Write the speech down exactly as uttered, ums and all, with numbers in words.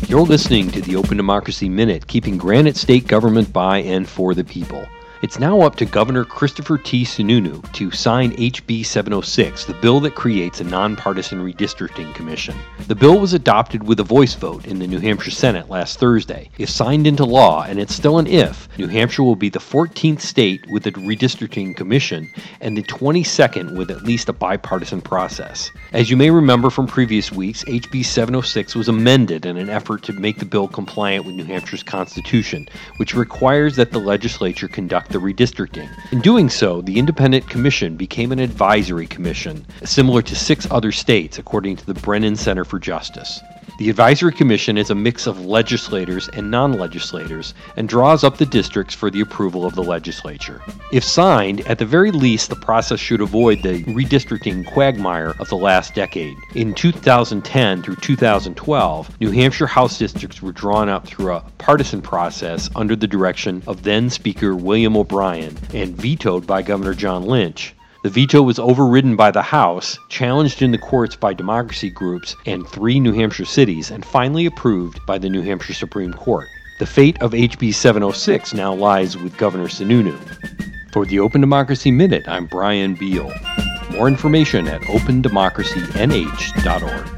You're listening to the Open Democracy Minute, keeping Granite State government by and for the people. It's now up to Governor Christopher T. Sununu to sign H B seven oh six, the bill that creates a nonpartisan redistricting commission. The bill was adopted with a voice vote in the New Hampshire Senate last Thursday. If signed into law, and it's still an if, New Hampshire will be the fourteenth state with a redistricting commission and the twenty-second with at least a bipartisan process. As you may remember from previous weeks, H B seven oh six was amended in an effort to make the bill compliant with New Hampshire's Constitution, which requires that the legislature conduct the redistricting. In doing so, the independent commission became an advisory commission, similar to six other states, according to the Brennan Center for Justice. The advisory commission is a mix of legislators and non-legislators and draws up the districts for the approval of the legislature. If signed, at the very least, the process should avoid the redistricting quagmire of the last decade. In two thousand ten through two thousand twelve, New Hampshire House districts were drawn up through a partisan process under the direction of then Speaker William O'Brien and vetoed by Governor John Lynch. The veto was overridden by the House, challenged in the courts by democracy groups and three New Hampshire cities, and finally approved by the New Hampshire Supreme Court. The fate of H B seven oh six now lies with Governor Sununu. For the Open Democracy Minute, I'm Brian Beal. More information at open democracy n h dot org.